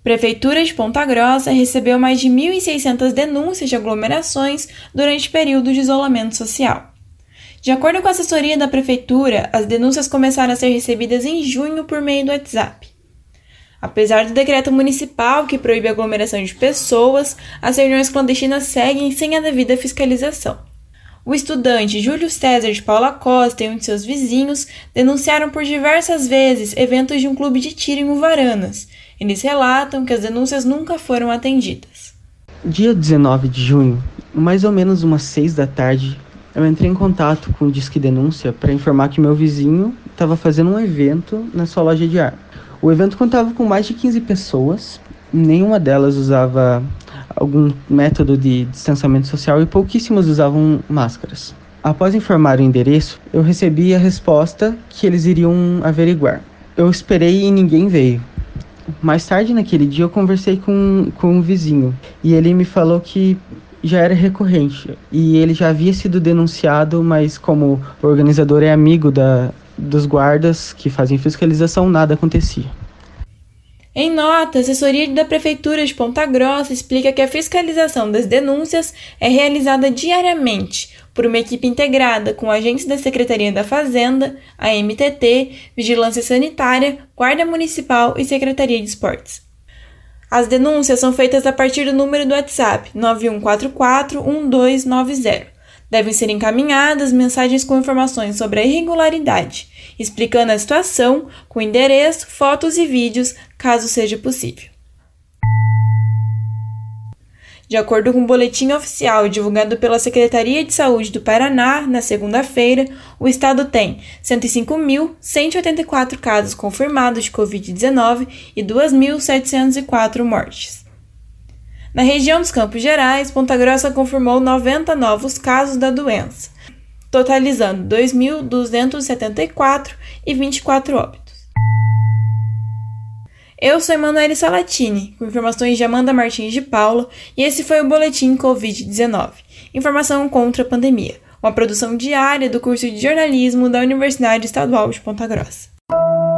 Prefeitura de Ponta Grossa recebeu mais de 1.600 denúncias de aglomerações durante o período de isolamento social. De acordo com a assessoria da Prefeitura, as denúncias começaram a ser recebidas em junho por meio do WhatsApp. Apesar do decreto municipal que proíbe a aglomeração de pessoas, as reuniões clandestinas seguem sem a devida fiscalização. O estudante Júlio César de Paula Costa e um de seus vizinhos denunciaram por diversas vezes eventos de um clube de tiro em Uvaranas. Eles relatam que as denúncias nunca foram atendidas. Dia 19 de junho, mais ou menos umas 6 da tarde, eu entrei em contato com o Disque Denúncia para informar que meu vizinho estava fazendo um evento na sua loja de arma. O evento contava com mais de 15 pessoas, nenhuma delas usava algum método de distanciamento social e pouquíssimas usavam máscaras. Após informar o endereço, eu recebi a resposta que eles iriam averiguar. Eu esperei e ninguém veio. Mais tarde naquele dia eu conversei com um vizinho e ele me falou que já era recorrente e ele já havia sido denunciado, mas como o organizador é amigo dos guardas que fazem fiscalização, nada acontecia. Em nota, a assessoria da Prefeitura de Ponta Grossa explica que a fiscalização das denúncias é realizada diariamente por uma equipe integrada com agentes da Secretaria da Fazenda, a MTT, Vigilância Sanitária, Guarda Municipal e Secretaria de Esportes. As denúncias são feitas a partir do número do WhatsApp 91441290. Devem ser encaminhadas mensagens com informações sobre a irregularidade, explicando a situação, com endereço, fotos e vídeos, caso seja possível. De acordo com o boletim oficial divulgado pela Secretaria de Saúde do Paraná, na segunda-feira, o estado tem 105.184 casos confirmados de Covid-19 e 2.704 mortes. Na região dos Campos Gerais, Ponta Grossa confirmou 90 novos casos da doença, totalizando 2.274 e 24 óbitos. Eu sou Emanuele Salatini, com informações de Amanda Martins de Paula, e esse foi o Boletim Covid-19, Informação contra a Pandemia, uma produção diária do curso de jornalismo da Universidade Estadual de Ponta Grossa.